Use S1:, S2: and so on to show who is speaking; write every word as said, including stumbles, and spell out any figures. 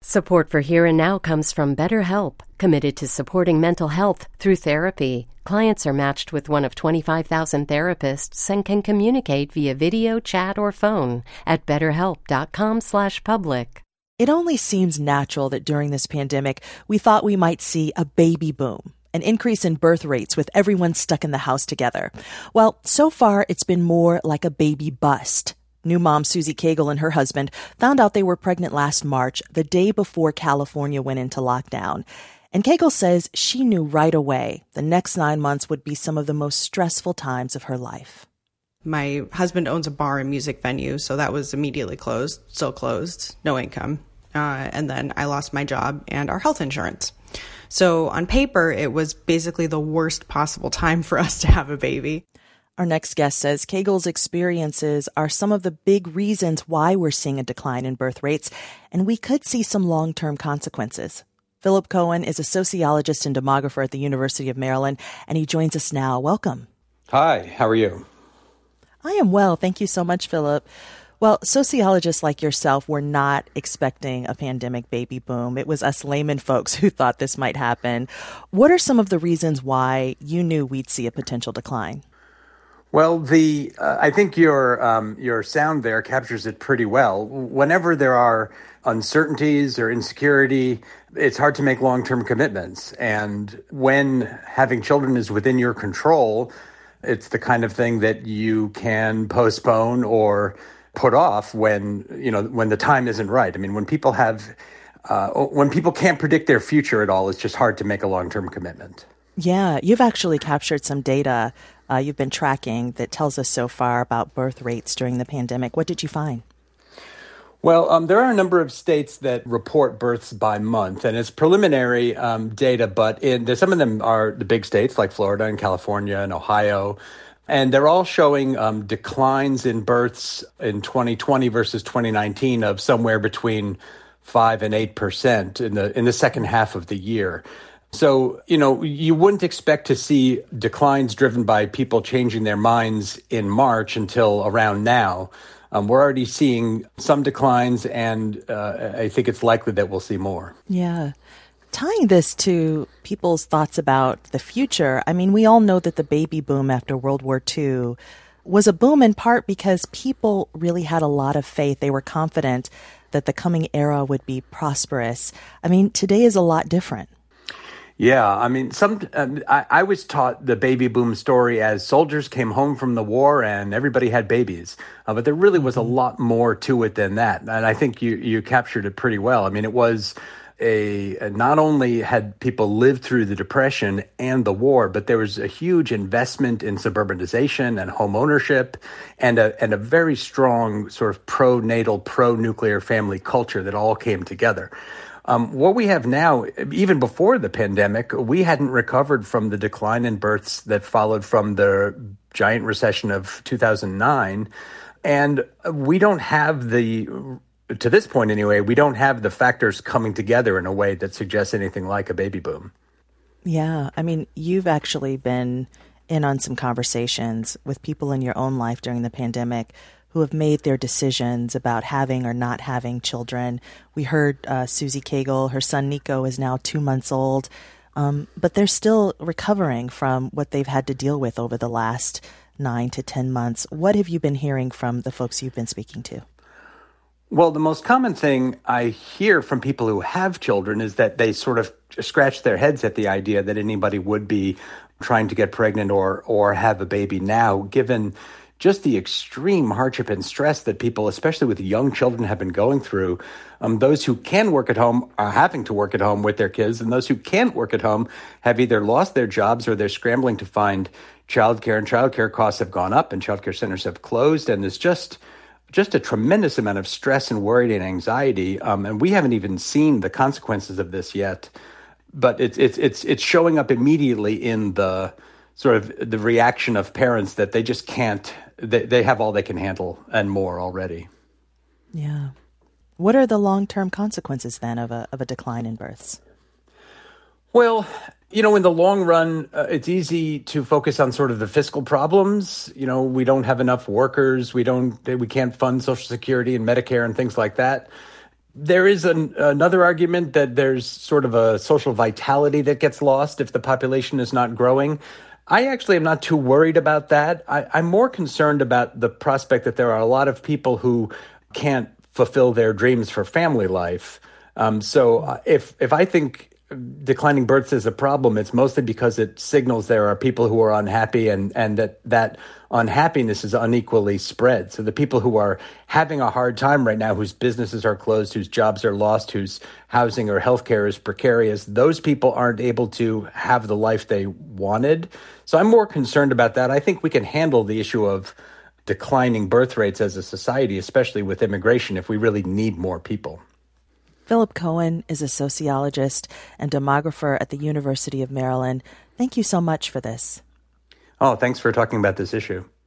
S1: Support for Here and Now comes from BetterHelp, committed to supporting mental health through therapy. Clients are matched with one of twenty-five thousand therapists and can communicate via video, chat, or phone at betterhelp.com slash public.
S2: It only seems natural that during this pandemic, we thought we might see a baby boom, an increase in birth rates with everyone stuck in the house together. Well, so far, it's been more like a baby bust. New mom Susie Cagle and her husband found out they were pregnant last March, the day before California went into lockdown. And Cagle says she knew right away the next nine months would be some of the most stressful times of her life.
S3: My husband owns a bar and music venue, so that was immediately closed, still closed, no income. Uh, and then I lost my job and our health insurance. So on paper, it was basically the worst possible time for us to have a baby.
S2: Our next guest says Cagle's experiences are some of the big reasons why we're seeing a decline in birth rates, and we could see some long-term consequences. Philip Cohen is a sociologist and demographer at the University of Maryland, and he joins us now. Welcome.
S4: Hi, how are you?
S2: I am well. Thank you so much, Philip. Well, sociologists like yourself were not expecting a pandemic baby boom. It was us layman folks who thought this might happen. What are some of the reasons why you knew we'd see a potential decline?
S4: Well, the uh, I think your um, your sound there captures it pretty well. Whenever there are uncertainties or insecurity, it's hard to make long-term commitments. And when having children is within your control, it's the kind of thing that you can postpone or put off when, you know, when the time isn't right. I mean, when people have, uh, when people can't predict their future at all, it's just hard to make a long-term commitment.
S2: Yeah, you've actually captured some data uh, you've been tracking that tells us so far about birth rates during the pandemic. What did you find?
S4: Well, um, there are a number of states that report births by month, and it's preliminary um, data, but in, some of them are the big states like Florida and California and Ohio, and they're all showing um, declines in births in twenty twenty versus twenty nineteen of somewhere between five and eight percent in the in the second half of the year. So, you know, you wouldn't expect to see declines driven by people changing their minds in March until around now. Um, we're already seeing some declines, and uh, I think it's likely that we'll see more.
S2: Yeah. Tying this to people's thoughts about the future, I mean, we all know that the baby boom after World War Two was a boom in part because people really had a lot of faith. They were confident that the coming era would be prosperous. I mean, today is a lot different.
S4: Yeah, I mean, some um, I, I was taught the baby boom story as soldiers came home from the war and everybody had babies. Uh, but there really was a lot more to it than that. And I think you, you captured it pretty well. I mean, it was a, not only had people lived through the Depression and the war, but there was a huge investment in suburbanization and home ownership and a, and a very strong sort of pro-natal, pro-nuclear family culture that all came together. Um, what we have now, even before the pandemic, we hadn't recovered from the decline in births that followed from the giant recession of two thousand nine. And we don't have the, to this point anyway, we don't have the factors coming together in a way that suggests anything like a baby boom.
S2: Yeah, I mean, you've actually been in on some conversations with people in your own life during the pandemic who have made their decisions about having or not having children. We heard uh, Susie Cagle, her son Nico is now two months old, um, but they're still recovering from what they've had to deal with over the last nine to ten months. What have you been hearing from the folks you've been speaking to?
S4: Well, the most common thing I hear from people who have children is that they sort of scratch their heads at the idea that anybody would be trying to get pregnant or or have a baby now, given just the extreme hardship and stress that people, especially with young children, have been going through. Um, those who can work at home are having to work at home with their kids, and those who can't work at home have either lost their jobs or they're scrambling to find childcare, and childcare costs have gone up and childcare centers have closed, and there's just just a tremendous amount of stress and worry and anxiety, um, and we haven't even seen the consequences of this yet. But it's it's it's it's showing up immediately in the sort of the reaction of parents that they just can't. They, they have all they can handle and more already.
S2: Yeah. What are the long-term consequences then of a of a decline in births?
S4: Well, you know, in the long run, uh, it's easy to focus on sort of the fiscal problems. You know, we don't have enough workers. We don't. We can't fund Social Security and Medicare and things like that. There is an, another argument that there's sort of a social vitality that gets lost if the population is not growing. I actually am not too worried about that. I, I'm more concerned about the prospect that there are a lot of people who can't fulfill their dreams for family life. Um, so if if I think declining births is a problem, it's mostly because it signals there are people who are unhappy and, and that that unhappiness is unequally spread. So the people who are having a hard time right now, whose businesses are closed, whose jobs are lost, whose housing or healthcare is precarious, those people aren't able to have the life they wanted. So I'm more concerned about that. I think we can handle the issue of declining birth rates as a society, especially with immigration, if we really need more people.
S2: Philip Cohen is a sociologist and demographer at the University of Maryland. Thank you so much for this.
S4: Oh, thanks for talking about this issue.